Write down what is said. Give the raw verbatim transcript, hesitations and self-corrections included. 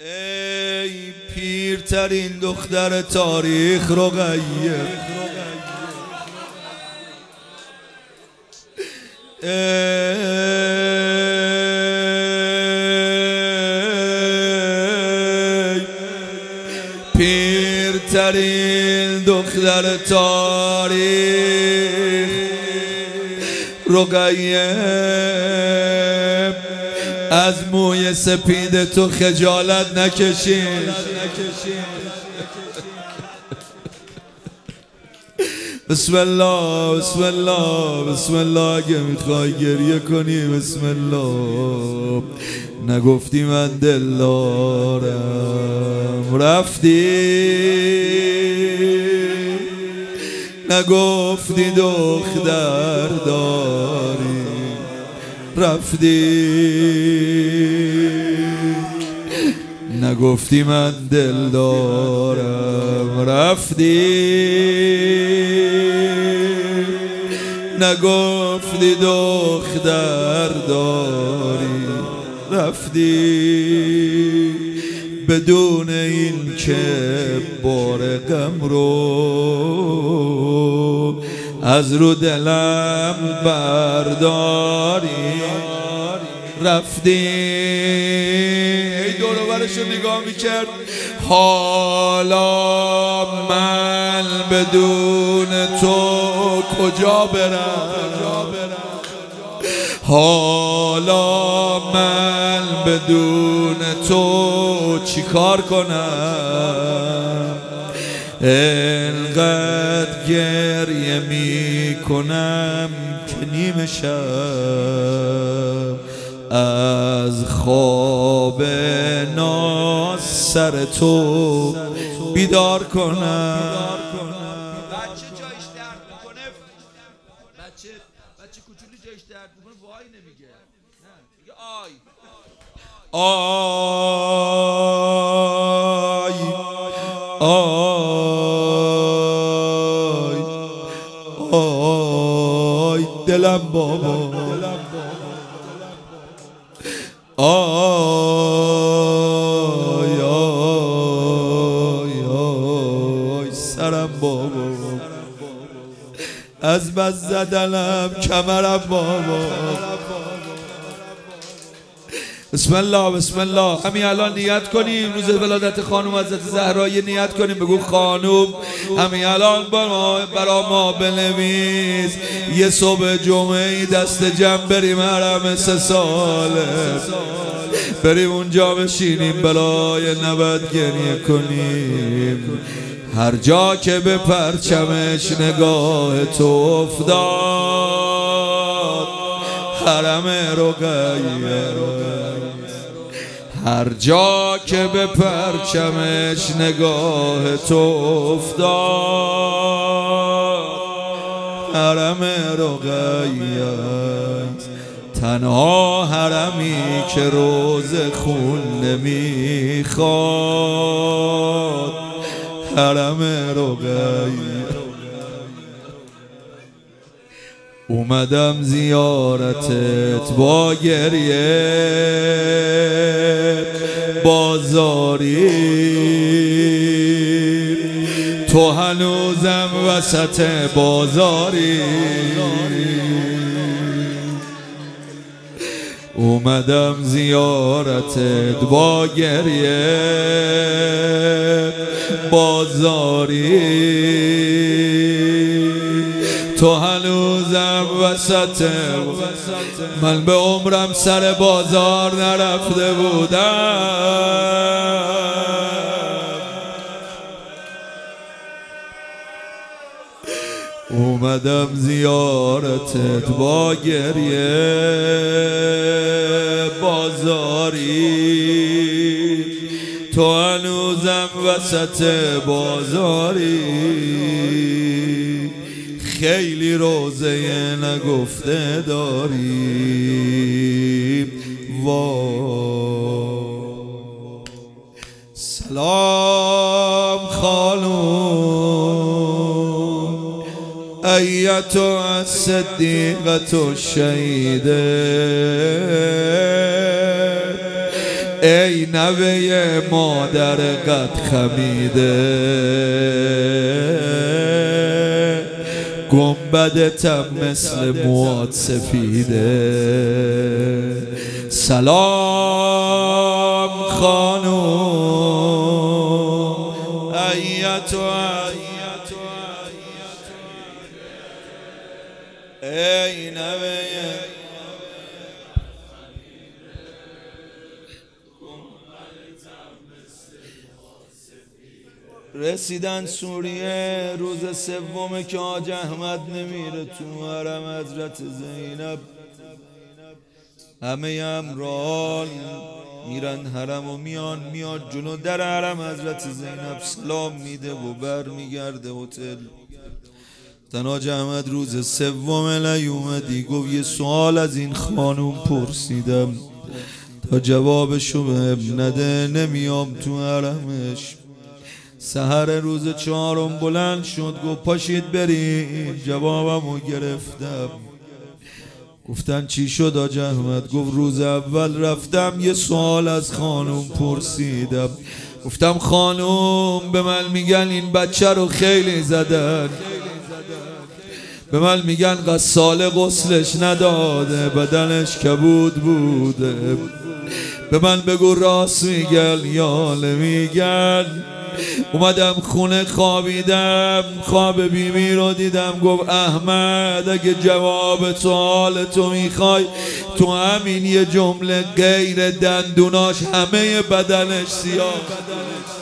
ای پیرترین دختر تاریخ رقیه، ای پیرترین دختر تاریخ رقیه، از موی سپید تو خجالت نکشید. بسم الله بسم الله بسم الله. اگه میخوای گریه کنی بسم الله. نگفتی من دل دارم رفتی، نگفتی دختر داری رفتی، نگفتی من دل دارم رفتی، نگفتی دختر داری رفتی. بدون این که بار غم رو از رو دلم برداری رفتی. ای دور و برش رو نگاه میکرد. حالا من بدون تو کجا برم، حالا من بدون تو چی کار کنم، انقدر گریه می کنم که نیمه شب از خواب ناز سر تو بیدار کنم. بچه جایش درد میکنه، بچه بچه کوچولی جایش درد میکنه وای نمیگه، نه میگه آی آی آی دلم بابا، آی آی آی سرم بابا، از بس زدنم کمرم بابا. بسم الله بسم الله. همین الان نیت کنیم روز ولادت خانم حضرت زهرا، نیت کنیم بگو خانم همین الان برا ما بنویس یه صبح جمعه دست جمع بریم حرم سه ساله، بریم اونجا بشینیم برای نود گریه کنیم. هر جا که به پرچمش نگاه تو افتاد حرم رقیه، هر جا که به پرچمش نگاه تو افتاد حرم رقیه، تنها حرمی که روز خون نمیخواد حرم رقیه. اومدم زیارتت با گریه بازاری، تو هنوزم وسط بازاری. اومدم زیارتت با گریه بازاری، تو هنوزم وسط. من به عمرم سر بازار نرفته بودم، اومدم زیارتت با گریه بازاری، تو هنوزم وسط بازاری. خیلی روزه نگفته داریم وای. سلام خانوم ایتها الصدیقة الشهیده، ای نوه مادر قد خمیده گنبدتم مثل مواد سفیده سلام خانوم ایتها ای نوه رسیدن سوریه روز سومه که حاج احمد نمیره تو حرم حضرت زینب همه امرال میرن حرم و میان میاد جلو در حرم حضرت زینب سلام میده و بر میگرده هتل. تن حاج احمد روز سوم نیومدی گفت یه سوال از این خانوم پرسیدم تا جوابشو بهم نده نمیام تو حرمش. سحر روز چهارم بلند شد گفت پاشید بریم جوابمو گرفتم. گفتن چی شد حاج احمد؟ گفت روز اول رفتم یه سوال از خانوم پرسیدم گفتم خانوم به من میگن این بچه رو خیلی زدن به من میگن غسال غسلش نداده بدنش کبود بوده به من بگو راست میگن یا نمیگن. اومدم خونه خوابیدم خواب بیبی رو دیدم گفت احمد اگه جواب سوال تو میخوای تو همین یه جمله غیر دندوناش همه بدنش سیاه